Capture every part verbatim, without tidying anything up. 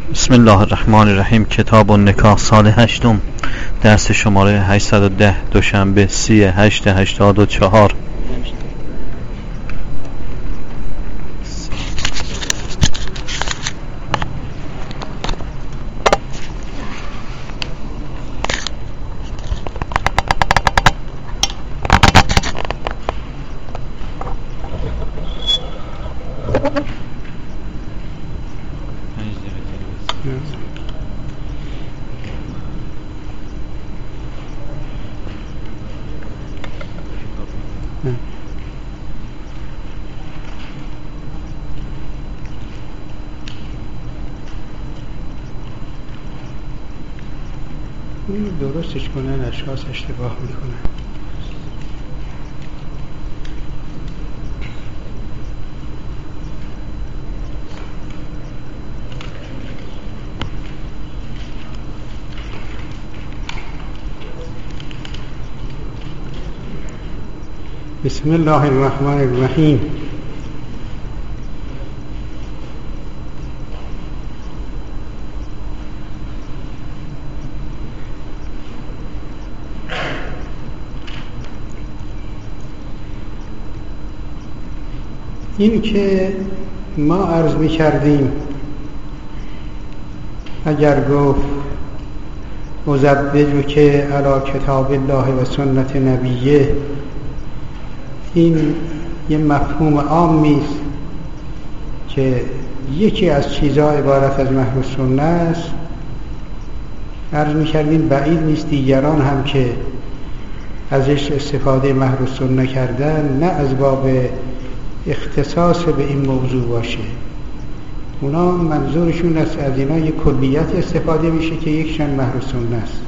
بسم الله الرحمن الرحیم. کتاب النکاح، سال هشتم، درس شماره هشتصد و ده، دوشنبه سی هشت هشتاد و چهار. درستش کنن، اشخاص اشتباه میکنن. بسم الله الرحمن الرحیم. این که ما عرض می کردیم اگر گفت مزبج که علی کتاب الله و سنت نبیه، این یه مفهوم عامی است که یکی از چیزها عبارت از محو السنه است. عرض می کردیم بعید نیست دیگران هم که ازش استفاده محو السنه کردن نه از باب اختصاص به این موضوع باشه، اونا منظورشون است از اینا یک کلیت استفاده میشه که یکشن محو السنه است.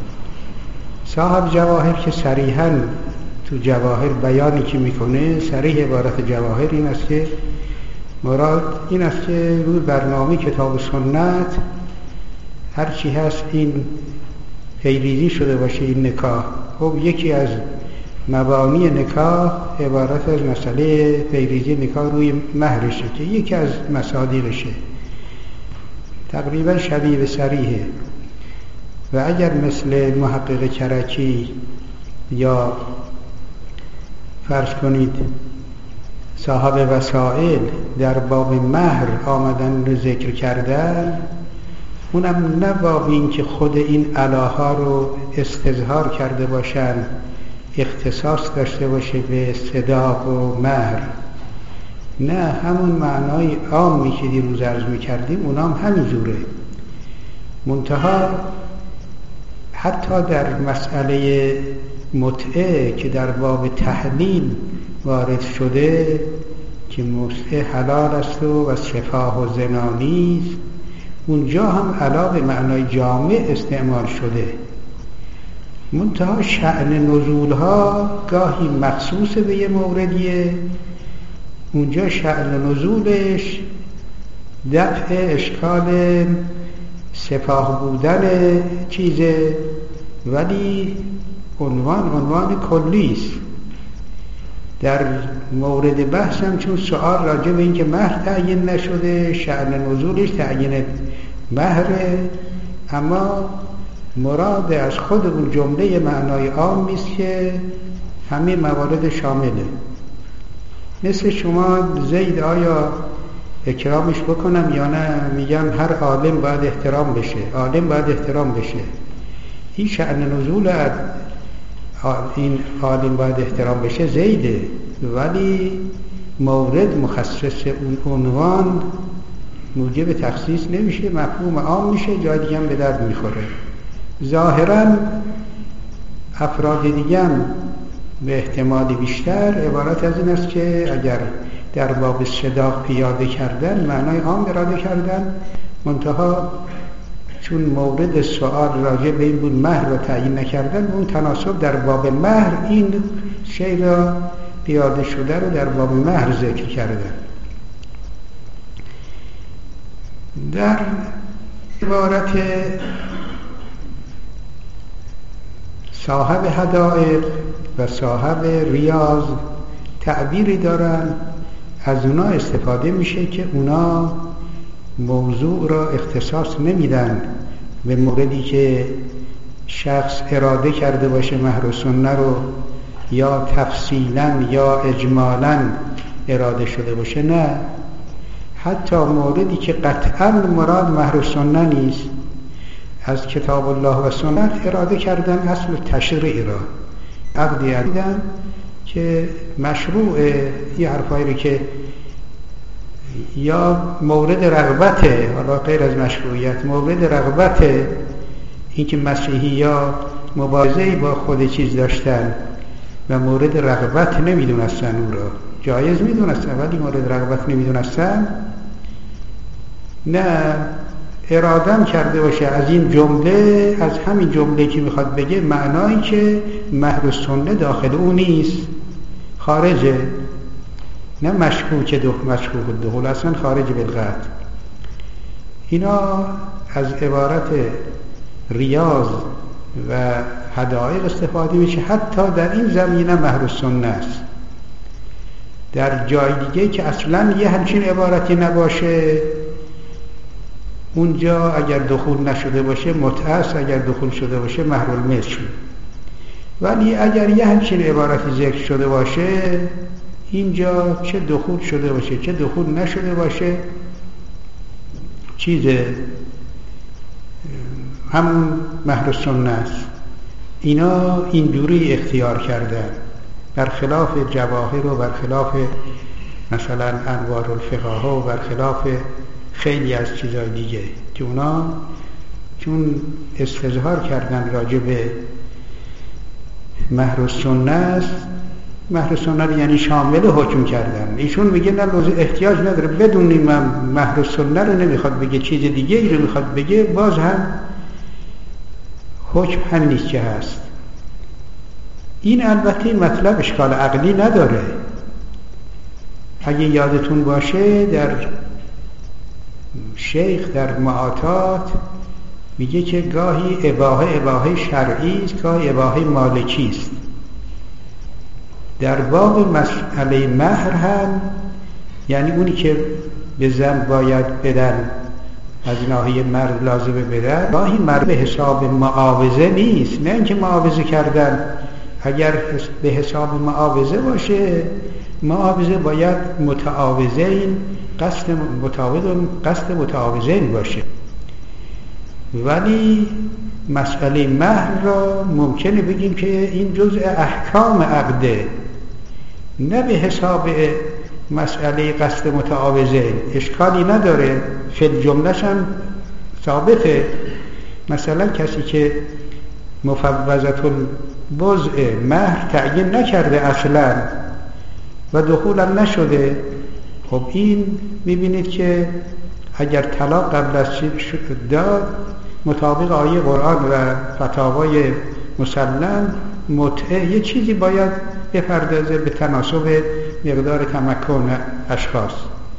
صاحب جواهر که صریحاً تو جواهر بیانی که میکنه، صریح عبارت جواهر این است که مراد این است که روی برنامه کتاب و سنت هرچی هست این پیریزی شده باشه این نکاح. خب یکی از مبانی نکاح عبارت از مسئله پیریزی نکاح روی مهرشه که یکی از مصادیقشه، تقریبا شبیه به صریحه. و اگر مثل محقق کرکی یا فرض کنید صاحب وسائل در باب مهر آمدن رو ذکر کردن، اونم نه باب این که خود این علاها رو استظهار کرده باشن، اختصاص داشته باشه به صداق و مهر، نه همون معنای عامی که دیروز عرض می‌کردیم اونام همین جوره. منتها حتی در مسئله متعه که در باب تحلیل وارد شده که متعه حلال است و شفاه و زنا نیست، اونجا هم علاوه معنای جامع استعمال شده. منتها شأن نزولها گاهی مخصوص به یه موردیه، اونجا شأن نزولش دفع اشکال سفاه بودن چیزه، ولی عنوان عنوان کلیست. در مورد بحث هم چون سؤال راجع به این که مهر تعیین نشده، شأن نزولش تعیین مهره، اما مراد از خود اون جمله معنای عام است که همه موارد شامله. مثل شما زید آیا اکرامش بکنم یا نه؟ میگم هر عالم باید احترام بشه، عالم باید احترام بشه. این شأن نزول این عالم باید احترام بشه زیده، ولی مورد مخصص اون عنوان موجب تخصیص نمیشه، مفهوم عام میشه، جای دیگه هم به درد میخوره. ظاهراً افراد دیگه هم به احتمال بیشتر عبارت از این است که اگر در باب صداق پیاده کردن معنای عام اراده کردن، منتها چون مورد سوال راجع به این بود مهر را تعیین نکردن، اون تناسب در باب مهر این شی را پیاده شده رو در باب مهر ذکر کردن. در عبارت صاحب حدائق و صاحب ریاض تعبیری دارن، از اونا استفاده میشه که اونا موضوع را اختصاص نمیدن به موردی که شخص اراده کرده باشه مهر و سنه رو، یا تفصیلا یا اجمالا اراده شده باشه. نه، حتی موردی که قطعا مراد مهر و سنه نیست، از کتاب الله و سنت اراده کردن اصل تشریع را، عقدی دیدن که مشروعه. یه حرفایی رو که یا مورد رغبته، حالا غیر از مشروعیت، مورد رغبته، این که مسیحی یا مبارزه‌ای با خود چیز داشتن و مورد رغبت نمیدونستن، اون را جایز میدونستن ولی مورد رغبت نمیدونستن، نه ارادم کرده باشه از این جمله، از همین جمله که میخواد بگه معنایی که مهر و سنه داخل اون نیست، خارجه، نه مشکوک دو مشکوک دخول، اصلا خارج بالقطع. اینا از عبارت ریاض و حدایق استفاده میشه، حتی در این زمینه مهر و سنه است. در جای دیگه که اصلا یه همچین عبارتی نباشه، اونجا اگر دخول نشده باشه متعه است، اگر دخول شده باشه مهر المثل. ولی اگر یه همچین عبارتی ذکر شده باشه، اینجا چه دخول شده باشه چه دخول نشده باشه، چیز همون مهر و سنه است. اینا اینجوری اختیار کردن، برخلاف جواهر و برخلاف مثلا انوار الفقه و برخلاف خیلی از چیزهای دیگه که اونا چون استظهار کردن راجع به مهر و سنه است، مهر و سنه یعنی شامل حکم کردن. ایشون میگه نه، احتیاج نداره بدونیم مهر و سنه رو نمیخواد بگه، چیز دیگه ای رو میخواد بگه، باز هم حکم هم نیست که هست. این البته مطلب اشکال عقلی نداره. اگه یادتون باشه در شیخ در معاطات میگه که گاهی اباحه اباحه شرعی است، گاهی اباحه مالکی است. در باب مسئله مهر هم، یعنی اونی که به زن باید بدن از ناحیه مرد لازمه بدن، گاهی مرد به حساب معاوضه نیست، نه اینکه معاوضه کردن. اگر به حساب معاوضه باشه، معاوضه باید متعاوضین، قصد متعاوض قصد متعاوضین باشه. ولی مسئله مهر را ممکنه بگیم که این جزء احکام عقده، نه به حساب مسئله قصد متعاوضین. اشکالی نداره، فی الجمله‌ش هم ثابته. مثلا کسی که مفوضة البضع مهر تعیین نکرده اصلا و دخولم نشده، خب این میبینید که اگر طلاق قبل از داد، مطابق آیه قرآن و فتاوای مسلم، متعه یه چیزی باید بپردازه به تناسب مقدار تمکن اشخاص.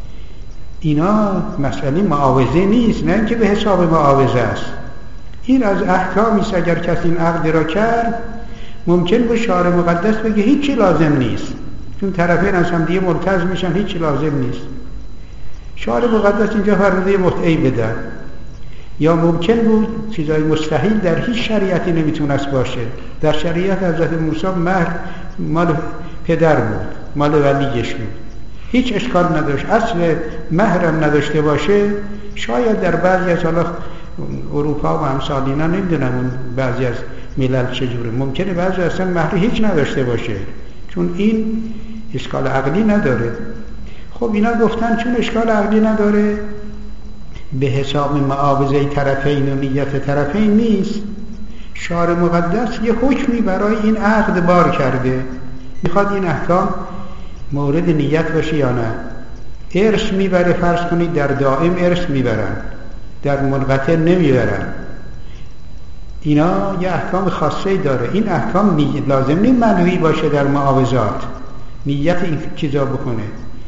اینا مسئله معاوضه نیست، نه اینکه به حساب معاوضه است. این از احکامی است. اگر کسی این عقد را کرد، ممکن به شارع مقدس بگه هیچی لازم نیست، چون طرفین از هم دیگه ملتزم میشن، هیچی لازم نیست. شارع مقدس اینجا فرموده متعه بدن. یا ممکن بود چیزای مستحیل در هیچ شریعتی نمیتونست باشه. در شریعت حضرت موسی مهر مال پدر بود، مال ولیش بود، هیچ اشکال نداشت. اصل مهرم نداشته باشه، شاید در بعضی از حالا اروپا و امثال اینا، نمیدونم اون بعضی از ملل چجوره، ممکنه بعضی اصلا مهر هیچ نداشته باشه، چون این اشکال عقلی نداره. خب اینا گفتن چون اشکال عقلی نداره، به حساب معاوضه طرفین و نیت طرفین نیست، شارع مقدس یه حکمی برای این عقد بار کرده، میخواد این احکام مورد نیت باشه یا نه. ارث میبره، فرض کنید در دائم ارث میبرن، در منقطع نمیبرن. اینا یه احکام خاصی داره. این احکام نیت لازم نیست منوی باشه در معاوضات، نیت این چیزا بکنه.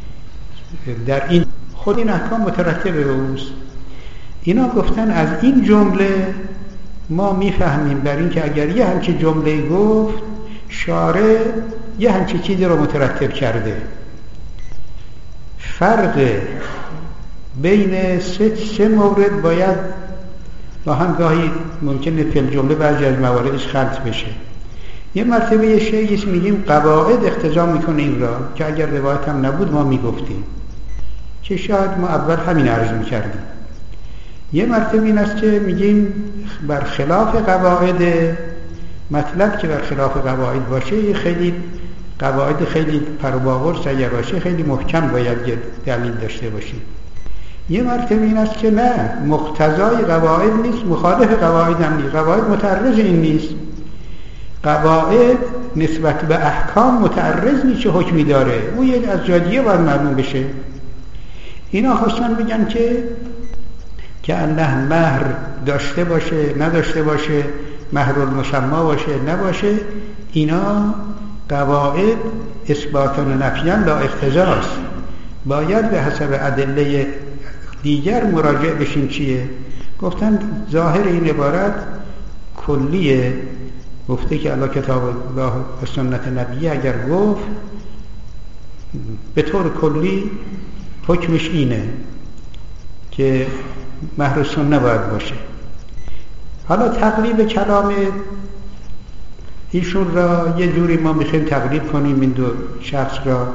در این خود این احکام مترتبه به اوست. اینا گفتن از این جمله ما میفهمیم بر این که اگر یه همچین جمله گفت، شارع یه همچین چیزی رو مترتب کرده. فرق بین سه, سه مورد باید با هم گاهی ممکنه فی الجمله بعضی از مواردش خلط بشه. یه مرتبه یه شیعی میگیم قواعد اقتضا میکنه این را که اگر روایت هم نبود ما میگفتیم، که شاید ما اول همین عرض میکردیم. یه مرتبه این است که میگیم بر خلاف قواعد، مطلب که بر خلاف قواعد باشه خیلی قواعد خیلی پروباورس اگر باشه خیلی محکم باید دلیل داشته باشیم. یه مرتبه این است که نه، مقتضای قواعد نیست، مخالف قواعد هم نیست، قواعد متعرض این نیست، قواعد نسبت به احکام متعرض نیست چه حکمی داره، اون یک از جادیه باید معلوم بشه. اینا خواستن بگن که که الله مهر داشته باشه نداشته باشه، مهر المسمی باشه نباشه، اینا قواعد اثباتاً و نفیاً لا اقتضاست، باید به حسب ادله دیگر مراجعه بشیم. چیه؟ گفتن ظاهر این عبارت کلیه، گفته که الله کتاب الله و سنت نبیه اگر گفت به طور کلی حکمش اینه که مهر سنت باید باشه. حالا تقریب کلام ایشون را یه جوری ما میخوایم تقریب کنیم این دو شخص را.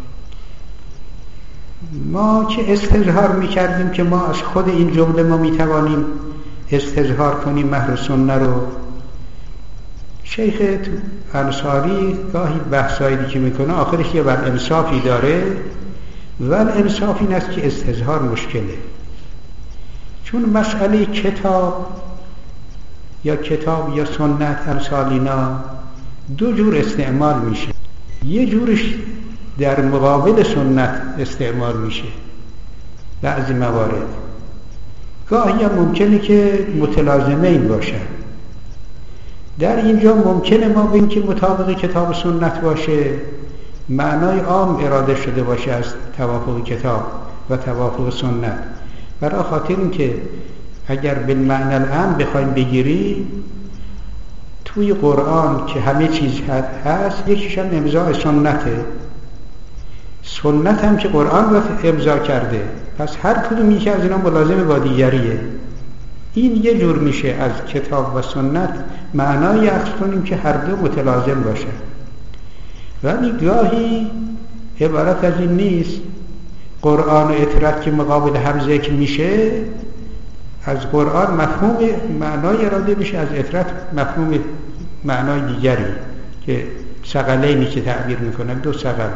ما که استظهار میکردیم که ما از خود این جمله ما میتوانیم استظهار کنیم مهر سنت رو، شیخ انصاری گاهی بحثایی که میکنه آخرش یه بر انصافی داره، ول انصاف این است که استظهار مشکله، چون مسئله کتاب یا کتاب یا سنت امثالینا دو جور استعمال میشه. یه جورش در مقابل سنت استعمال میشه بعضی موارد، گاهی هم ممکنه که متلازمه این باشه. در اینجا ممکنه ما بگیم که مطابق کتاب و سنت باشه، معنای عام اراده شده باشه از توافق کتاب و توافق سنت، برای خاطر این که اگر بالمعنی العام بخوایم بگیری توی قرآن که همه چیز هست، یکیش هم امضاء سنته، سنت هم که قرآن رو امضا کرده، پس هر کدوم یکی از اینا ملازم با دیگریه. این یه جور میشه از کتاب و سنت معنای اخذ کنیم که هر دو متلازم باشه، ولی گاهی عبارت از این نیست. قرآن و اطرت که مقابل هم ذکر میشه، از قرآن مفهوم معنای اراده بشه، از اطرت مفهوم معنای دیگری که ثقلینی که تعبیر میکنن، دو ثقل.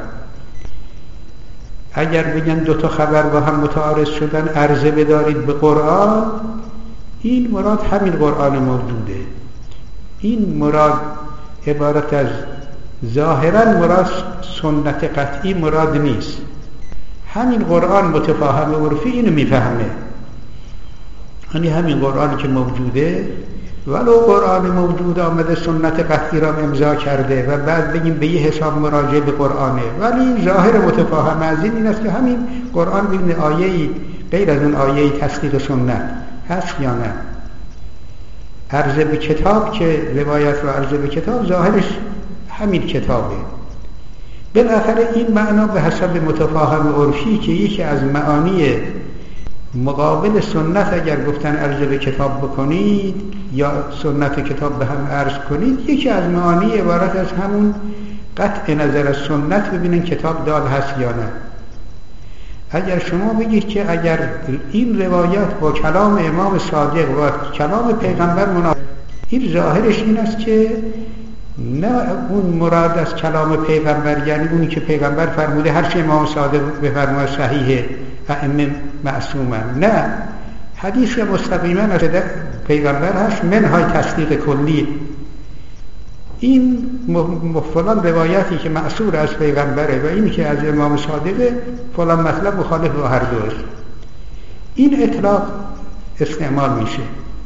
اگر بگن دو تا خبر با هم متعارض شدن عرضه بدارید به قرآن، این مراد همین قرآن موجوده. این مراد عبارت از ظاهرا مراد سنت قطعی مراد نیست، همین قرآن متفاهم عرفی اینو میفهمه، یعنی همین قرآنی که موجوده، ولو قرآن موجود آمده سنت قطعی را امضا کرده و بعد بگیم به یه حساب مراجعه به قرآنه، ولی ظاهر متفاهم از این این است که همین قرآن ببین آیه‌ای غیر از اون آیه‌ای تصدیق سنت هست یا نه. عرضه به کتاب که روایت رو عرضه به کتاب ظاهرش همین کتابه، بالاخره این معنا به حسب متفاهم عرفی که یکی از معانی مقابل سنت اگر گفتن عرضه به کتاب بکنید یا سنت کتاب به هم عرض کنید، یکی از معانی عبارت از همون قطع نظر از سنت ببینن کتاب دال هست یا نه. اگر شما بگید که اگر این روایت با کلام امام صادق و کلام پیغمبر مناسب، این ظاهرش این است که نه اون مراد از کلام پیغمبر یعنی اونی که پیغمبر فرموده هر چه امام صادق بفرماید صحیحه ائمه معصومن، نه، حدیث مستقیما از پیغمبر هست منهای تصدیق کلی. این فلان روایتی که معصور از پیغمبره و اینی که از امام صادقه فلان مطلب مخالف با هر دوست، این اطلاق استعمال میشه.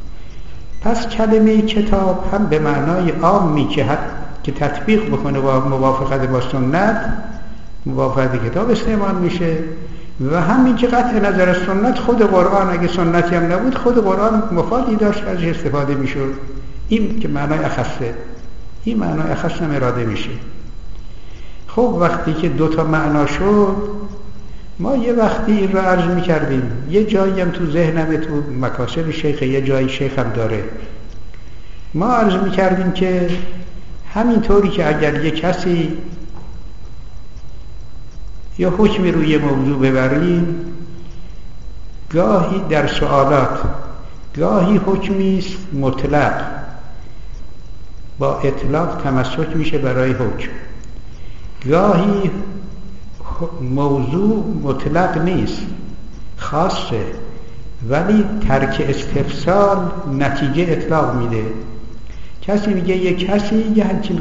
پس کلمه کتاب هم به معنای عامی که که تطبیق بکنه با موافقت با سنت، موافقت کتاب استعمال میشه، و همین که قطع نظر از سنت خود قرآن اگه سنتی هم نبود خود قرآن مفادی داشت ازش استفاده میشد. این که معنای اخصه، این معنای اخص هم اراده میشه. خب وقتی که دو تا معنا شد، ما یه وقتی این رو عرض میکردیم، یه جایی هم تو ذهنم تو مکاسب شیخ، یه جایی شیخ هم داره، ما عرض میکردیم که همینطوری که اگر یه کسی یه حکمی روی موضوع ببریم، گاهی در سوالات گاهی حکمی است مطلق با اطلاق تمسک میشه برای حکم، گاهی موضوع مطلق نیست خاصه ولی ترک استفسال نتیجه اطلاق میده. کسی میگه یه کسی یه همچین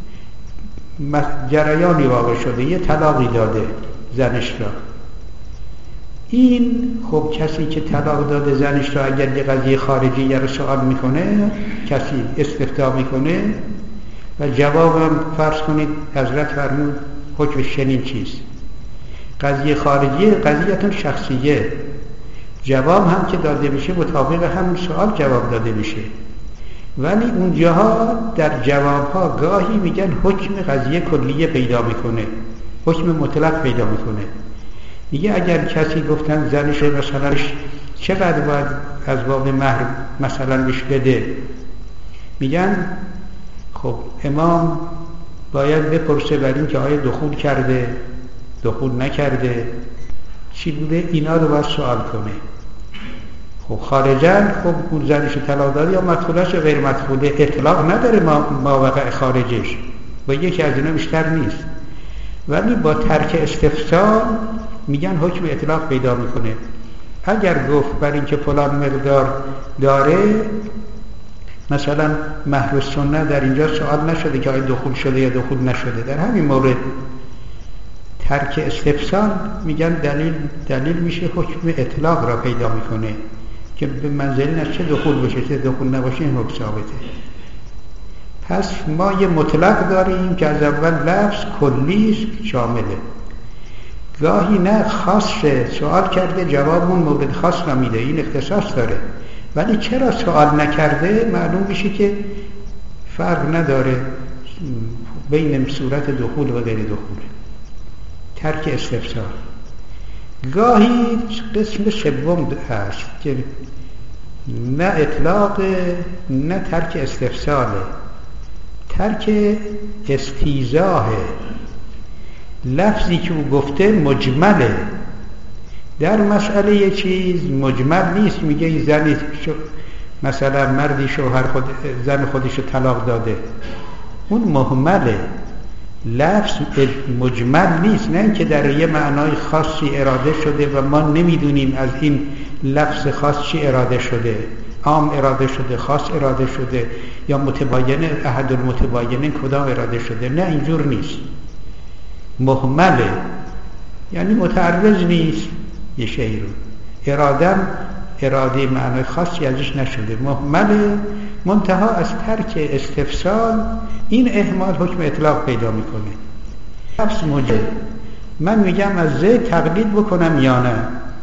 جریانی واقع شده، یه طلاقی داده زنش را. این خب کسی که طلاق داده زنش را اگر یه قضیه خارجی رو سوال میکنه، کسی استفتاء میکنه و جوابم فرض کنید حضرت فرمود حکم شنین چیست، قضیه خارجی، قضیه‌تون شخصیه، جواب هم که داده میشه مطابق همون سوال جواب داده میشه، ولی اونجاها در جوابها گاهی میگن حکم قضیه کلیه پیدا میکنه، حکم مطلق پیدا میکنه. میگه اگر کسی گفتن زنش مثلا چقدر باید از باب مهر مثلا بهش بده، میگن خب امام باید بپرسه بر این که آیا دخول کرده دخول نکرده چی بوده، اینا رو باید سوال کنه. خب خارجاً خب اون زنش طلاق داده یا مدخولش یا غیر مدخوله، اطلاق نداره ما, ما وقع خارجش، با یکی از اینا بیشتر نیست، ولی با ترک استفسار میگن حکم اطلاق پیدا میکنه. اگر گفت بر این که فلان مقدار داره، مثلا مهر السنه در اینجا سوال نشده که آیا دخول شده یا دخول نشده، در همین مورد ترک استفسار میگن دلیل دلیل میشه حکم اطلاق را پیدا میکنه که به منزله نه چه دخول باشه چه دخول نباشه این حکم ثابته. پس ما یه مطلق داریم که از اول لفظ کلیش شامله، گاهی نه خاصه، سوال کرده جوابمون مورد خاص نمیده، این اختصاص داره، ولی چرا سوال نکرده معلوم میشه که فرق نداره بین صورت دخول و غیر دخول. ترک استفسار گاهی قسم سوم هست که نه اطلاق نه ترک استفساله، ترک استیضاحه. لفظی که او گفته مجمله، در مسئله یه چیز مجمل نیست، میگه زنی شو مثلا مردی شوهر خود زن خودش رو طلاق داده، اون مهمله، لفظ مجمل نیست، نه اینکه در یه معنای خاصی اراده شده و ما نمیدونیم از این لفظ خاص چی اراده شده، عام اراده شده، خاص اراده شده یا متباینه، احد المتباینین کدام اراده شده، نه اینجور نیست، مهمله، یعنی متعرض نیست یه شیء رو، ارادم اراده معنای خاصی ازش نشده، مهمله، منتها از ترک استفسال این اهمال حکم اطلاق پیدا میکنه. لفظ موجب، من میگم از زید تقلید بکنم یا نه،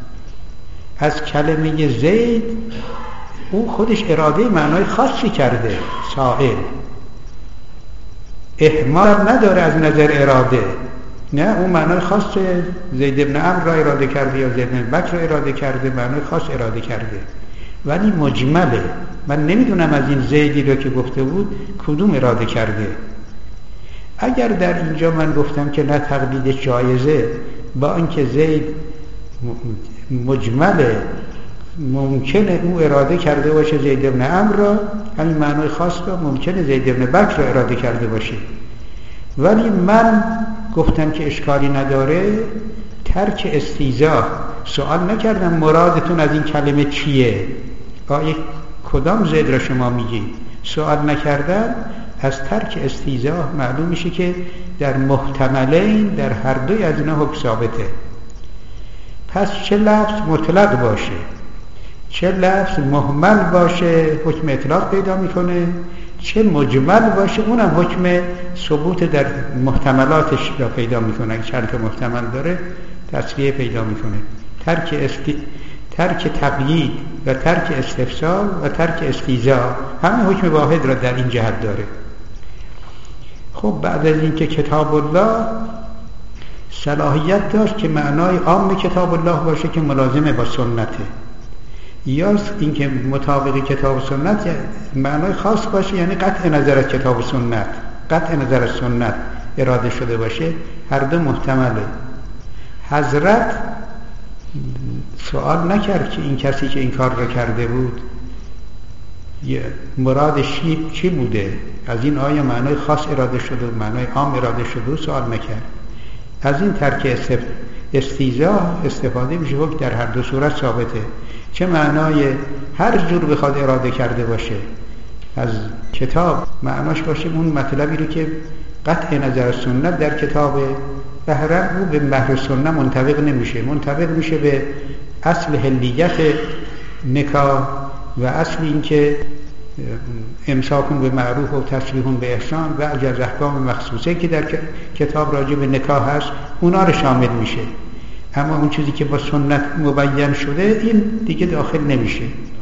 از کلمه زید او خودش اراده معنای خاصی کرده، سائل اهمال نداره از نظر اراده، نه اون معنای خاص زید ابن عمرو را اراده کرده یا زید ابن بکر را اراده کرده، معنای خاص اراده کرده، ولی مجمله، من نمیدونم از این زیدی رو که گفته بود کدوم اراده کرده. اگر در اینجا من گفتم که نه تقلید جایزه، با اینکه زید مجمله، ممکنه او اراده کرده باشه زید ابن عمرو را، همین معنای خاص را ممکنه زید ابن بکر را اراده کرده باشه، ولی من گفتم که اشکالی نداره، ترک استیضاح، سوال نکردم مرادتون از این کلمه چیه، آیا کدام زید را شما میگی، سوال نکردن، از ترک استیضاح معلوم میشه که در محتملین، در هر دوی از اینا حکم ثابته. پس چه لفظ مطلق باشه چه لفظ محمل باشه حکم اطلاق پیدا میکنه، چه مجمل باشه اونم حکم ثبوت در محتملاتش را پیدا میکنه، چند تا محتمل داره تصریح پیدا میکنه. ترک استی... ترک تقیید و ترک استفسار و ترک استیضاح همه حکم واحد را در این جهت داره. خب بعد از اینکه کتاب الله صلاحیت داشت که معنای عام کتاب الله باشه که ملازمه با سنته، یا اینکه مطابق کتاب و سنت معنای خاص باشه یعنی قطع نظر از کتاب و سنت، قطع نظر از سنت اراده شده باشه. هر دو محتمله. حضرت سوال نکرد که این کسی که این کار را کرده بود مرادش چی بوده، از این آیا معنای خاص اراده شده و معنای عام اراده شده و سوال نکرد. از این ترک استیضاح استفاده میشه که در هر دو صورت ثابته، چه معنای هر جور بخواد اراده کرده باشه از کتاب معناش باشه اون مطلبی رو که قطع نظر سنت در کتابه، بهرم او به مهر سنت منطبق نمیشه، منطبق میشه به اصل حلیت نکاح و اصل این که امساکون به معروف و تسریحون به احسان و اجر احکام مخصوصه که در کتاب راجع به نکاح هست اونا رو شامل میشه. اما اون چیزی که با سنت مبین شده این دیگه داخل نمیشه.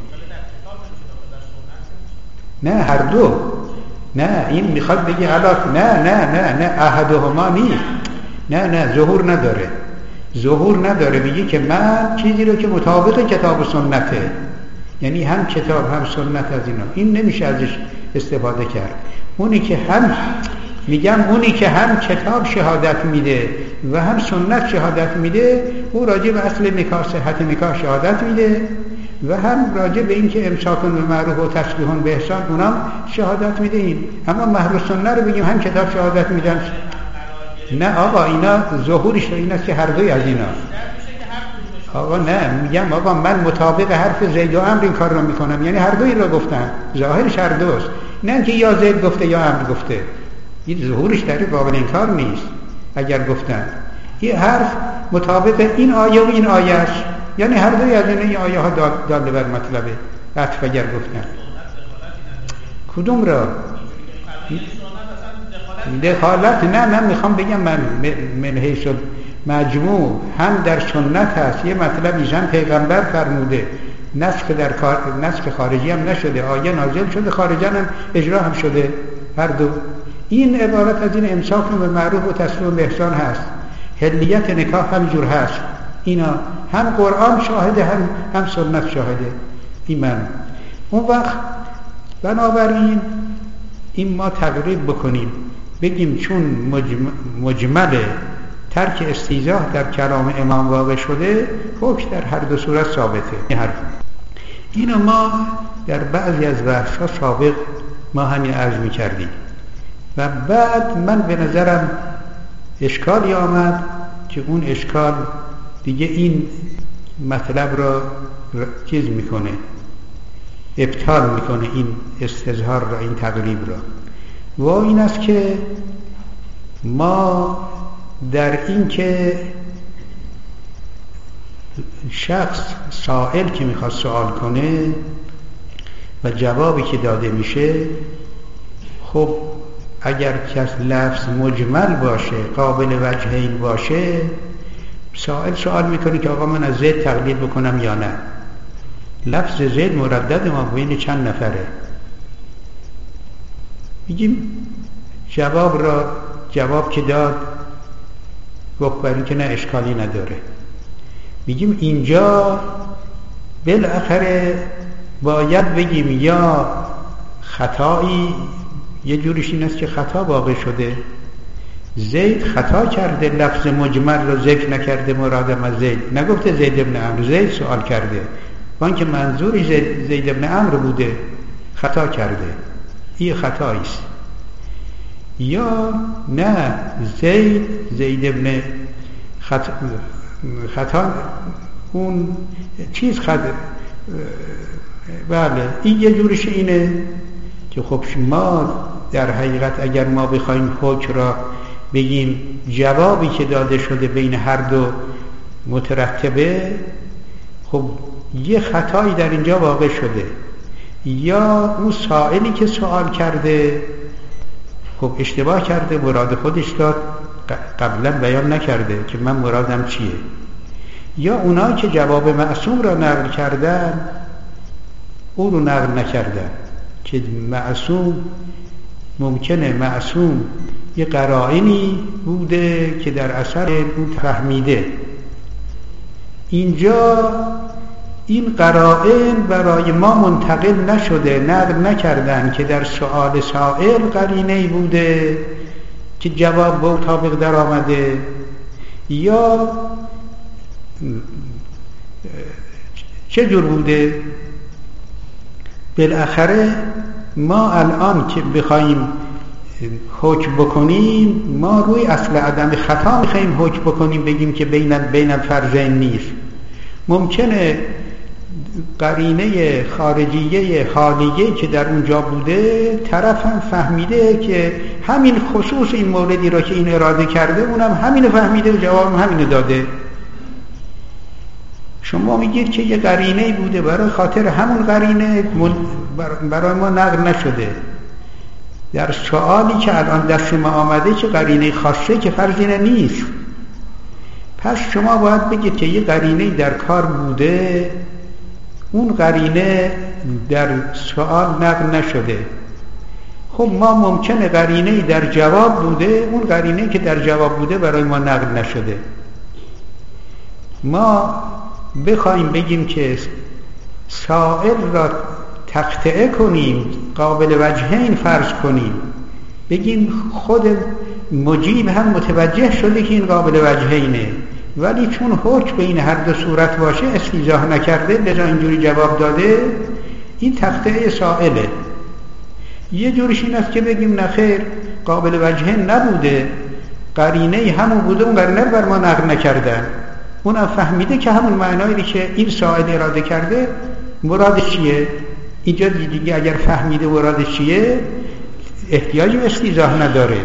نه هر دو، نه این میخواد بگه علاق، نه نه نه نه احدهما نیست، نه نه ظهور نداره، ظهور نداره. میگه که من چیزی رو که مطابق کتاب و سنته، یعنی هم کتاب هم سنت از اینا، این نمیشه ازش استفاده کرد. اونی که هم میگم اونی که هم کتاب شهادت میده و هم سنت شهادت میده او راجع به اصل نکاح صحت نکاح شهادت میده و هم راجع به این که امساکون به معروف و تسریحون به احسان اونام شهادت میده. این اما مهر سنت رو بگیم هم کتاب شهادت میدن، نه آقا اینا ظهورش اینا که هر دوی از اینا. آقا نه میگم آقا من مطابق حرف زید و عمرو این کار رو میکنم، یعنی هر دوی رو گفتن، ظاهرش هر دوست، نه که یا زید گفته یا عمرو گفته، این ظهورش در قابل انکار نیست. اگر گفتن این حرف مطابق این آیه و این آیه است، یعنی هر دوی از این آیه ها داده بر مطلبه عطف اگر گفتن. کدوم را؟ دخالت نه، من میخوام بگم من من حیث مجموع هم در سنت هست، یه مطلبی زن پیغمبر فرموده، نسخ در کار نسخ خارجی هم نشده، آیه نازل شده خارجا هم اجرا هم شده، هر دو. این عبارت از این امساک به معروف و تسریح به احسان هست، حلیت نکاح هم جور هست، اینا هم قرآن شاهده هم هم سنت شاهده. این من اون وقت بنابراین این ما تقریب بکنیم بگیم چون مجمل, مجمل ترک استیضاح در کلام امام واقع شده، حکم در هر دو صورت ثابته. این حرف اینو ما در بعضی از بحث‌ها سابق ما همین عرض می‌کردیم و بعد من به نظرم اشکالی آمد که اون اشکال دیگه این مطلب را چیز میکنه، ابطال میکنه این استظهار را، این تقریب را. و این است که ما در این که شخص سائل که میخواد سوال کنه و جوابی که داده میشه، خب اگر کس لفظ مجمل باشه، قابل وجهین باشه، سائل سوال میکنه که آقا من از زید تقلید بکنم یا نه. لفظ زید مردد ما بین چند نفره، میگیم جواب را جواب که داد گفت برای که نه اشکالی نداره. میگیم اینجا بالاخره باید بگیم یا خطایی، یه جوریش این است که خطا واقع شده، زید خطا کرده، لفظ مجمل رو ذکر نکرده، مرادم از زید نگفته زید ابن عمرو، زید سوال کرده وان که منظوری زید, زید ابن عمرو بوده، خطا کرده، این خطایی است. یا نه زید زید ابن خطا, خطا اون چیز خطا، بله این یه جورش اینه که خب ما در حقیقت اگر ما بخوایم حکم را بگیم جوابی که داده شده بین هر دو مترتبه، خب یه خطایی در اینجا واقع شده، یا اون سائلی که سوال کرده خب اشتباه کرده، مراد خودش داد قبلا بیان نکرده که من مرادم چیه، یا اونایی که جواب معصوم را نقل کردن او رو نقل نکردن که معصوم ممکنه معصوم یه قرائنی بوده که در اثر اون فهمیده. اینجا این قرائن برای ما منتقل نشده، نقل نکردن که در سؤال سائل قرینه‌ای بوده که جواب با مطابق در آمده، یا چه جور بوده. بالاخره ما الان که بخوایم حکم بکنیم، ما روی اصل عدم خطا میخوایم حکم بکنیم، بگیم که بین بین الفرضین نیست. ممکنه قرینه خارجیه حالیه که در اونجا بوده، طرف هم فهمیده که همین خصوص این موردی را که این اراده کرده اونم همینو فهمیده و جواب همینو داده. شما میگید که یه قرینه بوده، برای خاطر همون قرینه برای ما نقل نشده. در سوالی که الان دست ما آمده که قرینه خاصه که فرضینه نیست، پس شما باید بگید که یه قرینه در کار بوده، اون قرینه در سوال نقل نشده. خب ما ممکنه قرینه در جواب بوده، اون قرینه که در جواب بوده برای ما نقل نشده. ما بخوایم بگیم که سائل را تقطعه کنیم، قابل وجهین فرض کنیم، بگیم خود مجیب هم متوجه شده که این قابل وجهینه، ولی چون حکم بین هر دو صورت باشه استیضاح نکرده، لذا اینجوری جواب داده، این تقطعه سائله. یه جورش این است که بگیم نخیر، قابل وجهین نبوده، قرینه همون بوده، اون قرینه بر ما نقل نکردن، اونم فهمیده که همون معنایی که این سائل اراده کرده مرادش چیه. اینجا دیگه اگر فهمیده مرادش چیه احتیاجی به استیضاح نداره.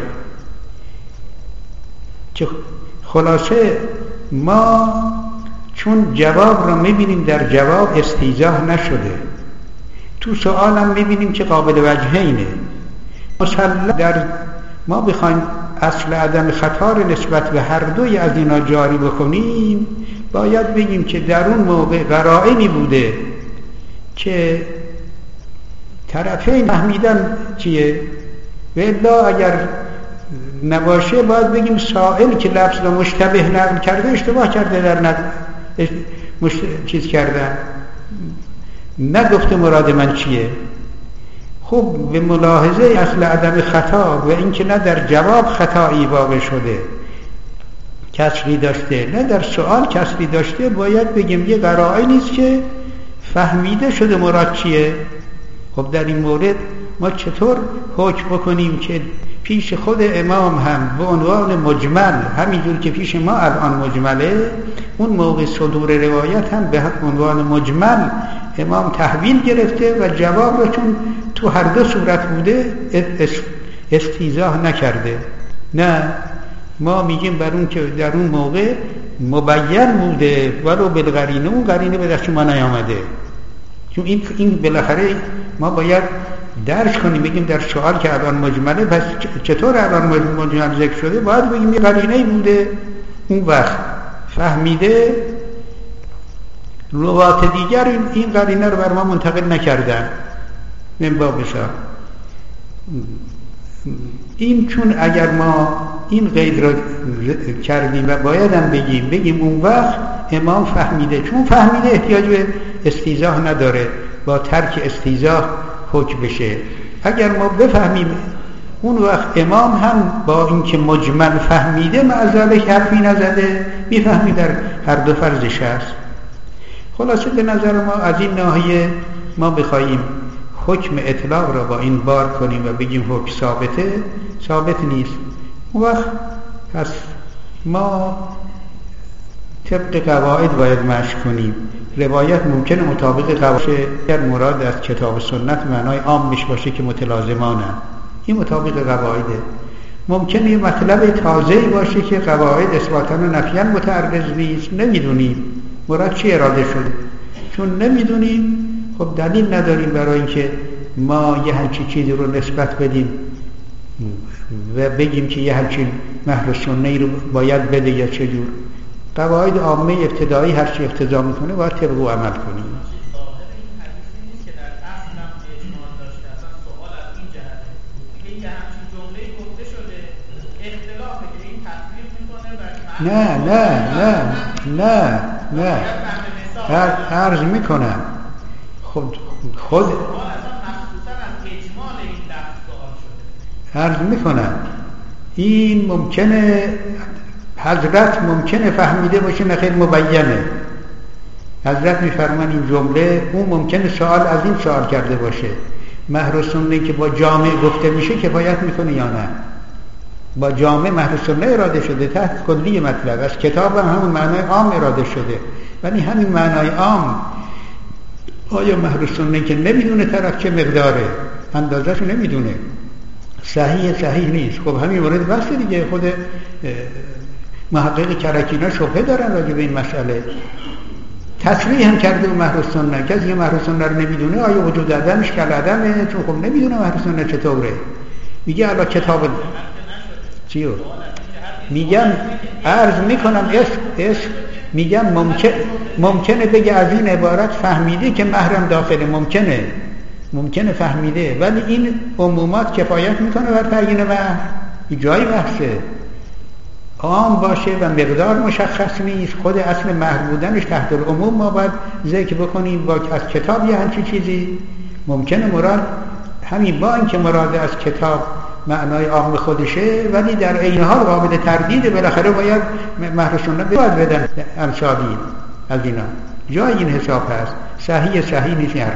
که خلاصه ما چون جواب را میبینیم در جواب استیضاح نشده، تو سوال هم میبینیم که قابل وجهینه، مسلم در ما بخوایم اصل عدم خطا رو نسبت به هر دوی از اینا جاری بکنیم، باید بگیم که در اون موقع قرائنی بوده که طرفین فهمیدن چیه، و الا اگر نباشه باید بگیم سائل که لفظ را مشتبه نقل کرده اشتباه کرده، در نقل مشت... چیز کردن، نگفته مراد من چیه. خب به ملاحظه اصل عدم خطا و اینکه نه در جواب خطایی واقع شده کسری داشته، نه در سوال کسری داشته، باید بگیم یه قرائنی نیست که فهمیده شده مراد چیه. خب در این مورد ما چطور حکم بکنیم که پیش خود امام هم به عنوان مجمل، همینجور که پیش ما الان مجمله، اون موقع صدور روایت هم به عنوان مجمل امام تحویل گرفته و جواب را چون تو هر دو صورت بوده استیضاح نکرده. نه، ما میگیم بر اون که در اون موقع مبین بوده ولو بالقرینه، اون قرینه به دست ما نیامده. چون این این بالاخره ما باید درش کنیم، بگیم در سوال که الان مجمله، پس چطور الان مجمل ذکر شده، باید بگیم یه قرینه‌ای بوده، اون وقت فهمیده، لغات دیگر این, این قرینه رو بر ما منتقل نکردن من بابشا. این چون اگر ما این قید را کردیم و باید هم بگیم بگیم اون وقت امام فهمیده، چون فهمیده احتیاج به استیضاح نداره، با ترک استیضاح حکم بشه. اگر ما بفهمیم اون وقت امام هم با اینکه مجمل فهمیده معذالک حرفی نزده، میفهمی در هر دو فرضش هست. خلاصه به نظر ما از این ناحیه ما بخوایم حکم اطلاق را با این بار کنیم و بگیم حکم ثابته، ثابت نیست. اون وقت پس ما طبق قواعد باید مشی کنیم. روایت ممکنه مطابق قواعد در مراد از کتاب و سنت معنای عامش باشه که متلازمانه، این مطابق قواعده. ممکنه یه مطلب تازه‌ای باشه که قواعد اثباتاً و نفیاً متعرض نیست، نمیدونیم مراد چی اراده شده. چون نمیدونیم خب دلیل نداریم برای اینکه ما یه همچین چیزی رو نسبت بدیم و بگیم که یه همچین مهر سنه‌ای رو باید بده یا چجور. قواعد عامه ابتدایی هر چی اقتضا میکنه باید طبق او عمل کنیم. نه نه نه نه نه عرض میکنم خود خود عرض میکنم این ممکنه حضرت ممکنه فهمیده باشه نه خیلی مبینه. حضرت میفرمان این جمله اون ممکنه سوال از این سوال کرده باشه مهر و سنه که با جامع گفته میشه کفایت میکنه یا نه. با جامع مهر و سنه اراده شده تحت کلی مطلب، از کتاب هم همون معنای عام اراده شده، ولی همین معنای عام آیا مهر و سنه که نمیدونه طرف چه مقداره اندازه‌شو نمیدونه صحیح صحیح نیست. خب همین مورد بحث دیگه. خود محقق کرکینا شبهه دارن راجع به این مسئله، تصریح هم کرده به مهر و سنه. کسی مهر و سنه رو نمیدونه آیا وجود عدمش کل عدمه؟ چون خب نمیدونه مهر و سنه چطوره. میگه الان کتاب چیو میگم عرض میکنم اسم اسم میگم ممکن ممکنه بگه از این عبارت فهمیده که محرم داخله، ممکنه ممکنه فهمیده، ولی این عمومات کفایت میکنه بر تعیین مهر. جای بحثه عام باشه و مقدار مشخص نیست. خود اصل مهر بودنش تحت العموم ما باید ذکر بکنیم با از کتاب یه همچین چیزی ممکنه مراد همین با اینکه مراد از کتاب معنای عام خودشه، ولی در عین حال قابل تردید بالاخره باید مهر و سنه باید بدن امثالی از اینا. جای این حساب هست صحیح صحیح نیست این حرفا.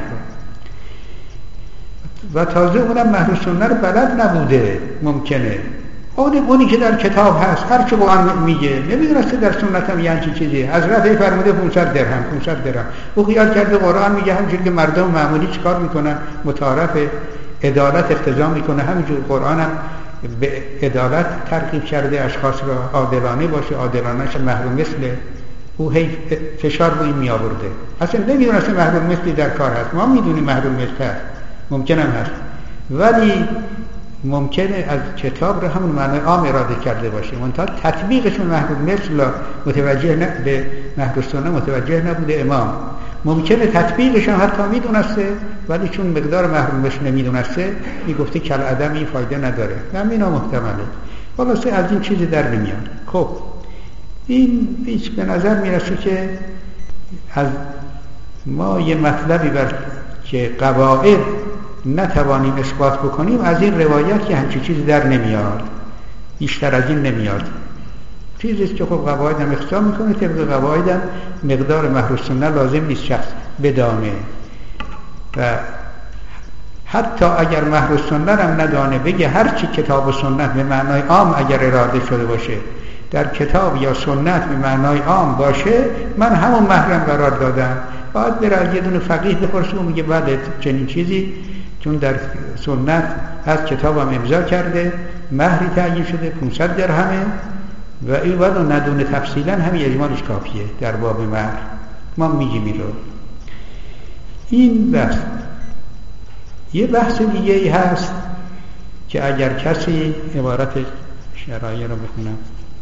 و تازه اونم مهر و سنه رو بلد نبوده ممکنه. اون اونی که در کتاب هست هر چه قرآن میگه نمیدونسته در سنت هم یعنی چیزی. حضرت فرموده پانصد درهم پانصد درهم او خیال کرده قرآن میگه همونجوری که مردم معمولی چیکار میکنن متعارف عدالت اقتضا میکنه، همینجور قرآن هم به عدالت ترغیب کرده اشخاص را عادلانه باشه، عادلانه‌اش مهر مثله. او هی فشار رو این می آورده، اصلا نمیدونسته مهر مثلی در کار هست. ما میدونیم مهر مثل هست، ممکنم هست، ولی ممکنه از کتاب رو همون معنای عام اراده کرده باشه، منتها تطبیقش مهر مثل متوجه نه به مهر سنه متوجه نبوده امام. ممکنه تطبیقش هم حتی میدونسته، ولی چون مقدار مهر مثل نمیدونسته میگفته کل عدمی فایده نداره. همینا محتمله. خلاصه از این چیزی در نمیاد. خب این هیچ به نظر میرسه که از ما یه مطلبی بر که قواعد نتوانیم اثبات بکنیم از این روایت که همچین چیزی در نمیاد، بیشتر از این نمیاد. چیزیست که خب قواعد هم اختصار میکنه، طبق قواعد هم مقدار مهر و سنه لازم نیست شخص بدانه، و حتی اگر مهر و سنه هم ندانه بگه هرچی کتاب و سنت به معنای عام اگر اراده شده باشه در کتاب یا سنت به معنای عام باشه من همون مهرم قرار دادم. باید بره از یه دونه فقیه بپرسه و میگه بله چنین چیزی چون در سنت از کتابم امضا کرده مهری تعیین شده پانصد درهمه و این وقت ندونه تفصیلا همین اجمالش کافیه در باب مهر. ما میگیم این رو. این بحث. یه بحث دیگه ای هست که اگر کسی عبارت شرایع رو بخونم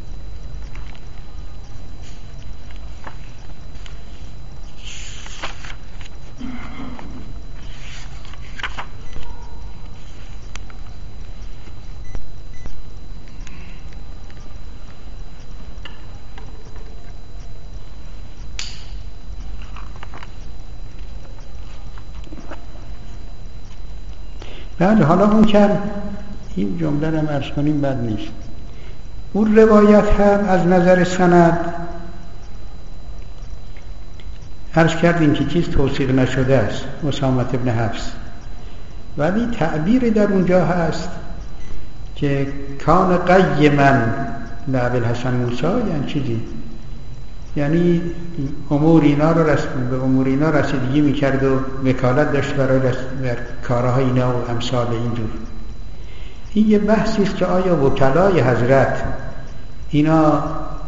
بله. حالا اون که این جمله رو عرض کنیم بد نیست. اون روایت هم از نظر سند عرض کردیم که چیز توثیق نشده است، اسامه ابن حفص، ولی تعبیر در اونجا هست که کان قیما لابوالحسن موسی، یعنی چیزی یعنی امور اینا رو رسم به امور اینا رسیدگی میکرد و وکالت داشت برای در کارهای اینا و امثال اینجور. این یه بحثی است که آیا وکلای حضرت اینا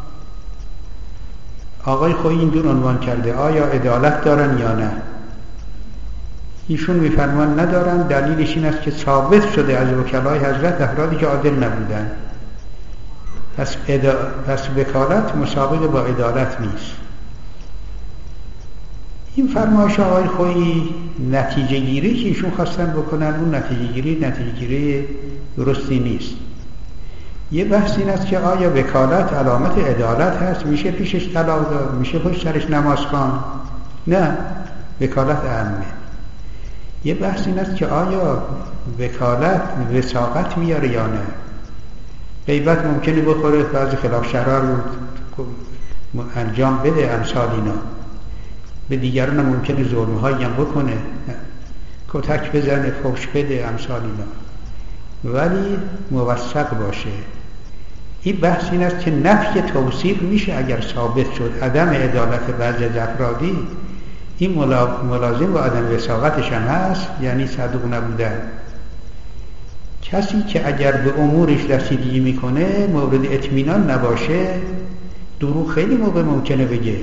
آقای خویی اینجور عنوان کرده آیا عدالت دارن یا نه؟ ایشون میفرمان ندارن. دلیلش این است که ثابت شده از وکلای حضرت افرادی که عادل نبودن. پس, ادا... پس وکالت مسابقه با عدالت نیست. این فرمایش آقای خویی نتیجه گیری که ایشون خواستن بکنن اون نتیجه گیری نتیجه گیری درستی نیست. یه بحث این است که آیا وکالت علامت عدالت هست؟ میشه پیشش طلاق داد؟ میشه پشت سرش نماز خواند؟ نه، وکالت عامه. یه بحث این است که آیا وکالت وثاقت میاره یا نه؟ غیبت ممکنه بخوره، بعضی خلاف شرع رو انجام بده، امثال اینا. به دیگران ممکنه ظلم‌هایی هم بکنه، کتک بزنه، فحش بده، امثال اینا، ولی موثق باشه. این بحث این است که نفی توصیف میشه اگر ثابت شد عدم عدالت بعضی از افرادی، این ملازم با عدم وثاقتش هم هست، یعنی صدوق نبودن. کسی که اگر به امورش رسیدگی میکنه مورد اطمینان نباشه، دروغ خیلی موقع ممکنه بگه.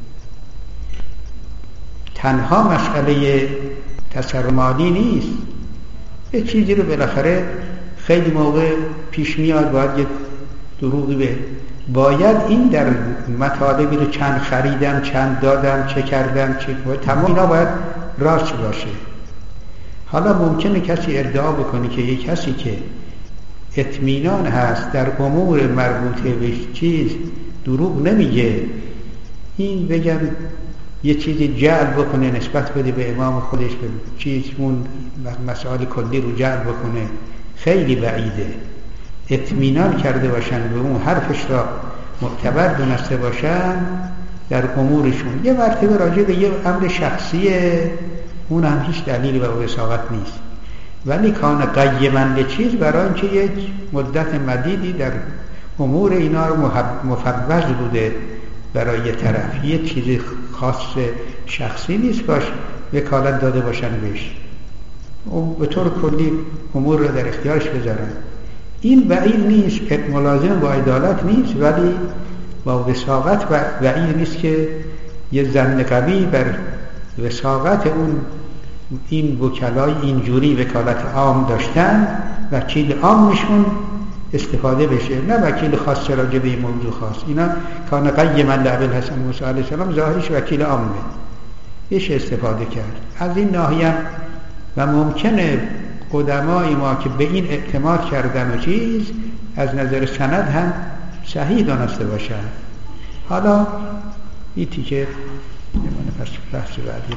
تنها مسئله تصرف مالی نیست، یه چیزی رو بالاخره خیلی موقع پیش میاد باید یه دروغی به باید این در مطالبی رو چند خریدم، چند دادم، چه کردم، چه کنم، تمام اینا باید راست باشه. حالا ممکنه کسی ادعا بکنه که یک کسی که اطمینان هست در امور مربوطه به چیز دروغ نمیگه، این بگم یه چیزی جعل بکنه نسبت بده به امام خودش، به چیز اون مسائل کلی رو جعل بکنه، خیلی بعیده. اطمینان کرده باشن به اون حرفش را معتبر دونسته باشن در امورشون. یه مرتبه راجع به یه امر شخصیه، اون هم هیچ دلیلی به وثاقت نیست، ولی کان قیمن چیز برای اینکه یک مدت مدیدی در امور اینا رو مفوض بوده برای یه طرف، یه چیز خاص شخصی نیست باش وکالت داده باشن بهش، به طور کلی امور رو در اختیارش بذارن. این بعید نیست، ملازم با عدالت نیست، ولی با وثاقت و بعید نیست که یه ظن قوی بر وثاقت اون این وکلای اینجوری وکالت عام داشتن، وکیل عامشون استفاده بشه، نه وکیل خاص راجع به این موضوع خاص. اینا کان قیما لابوالحسن موسی علیه السلام ظاهرش وکیل عامه، بهش استفاده کرد. از این ناحیه و ممکنه قدمای ما که به این اعتماد کردن و چیز از نظر سند هم صحیح دانسته باشن. حالا این تیکه پس بحث بعدی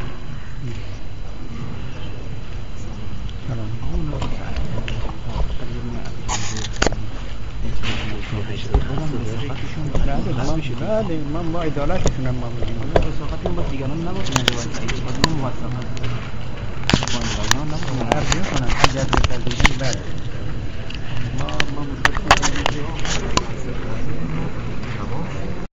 بله من با عدالتشون هم ممنونم. وثاقتون با دیگران نباشه، وثاقتون موثقه. ما نمی‌تونیم هر چیزی کنن، هر جایی که بله ما ما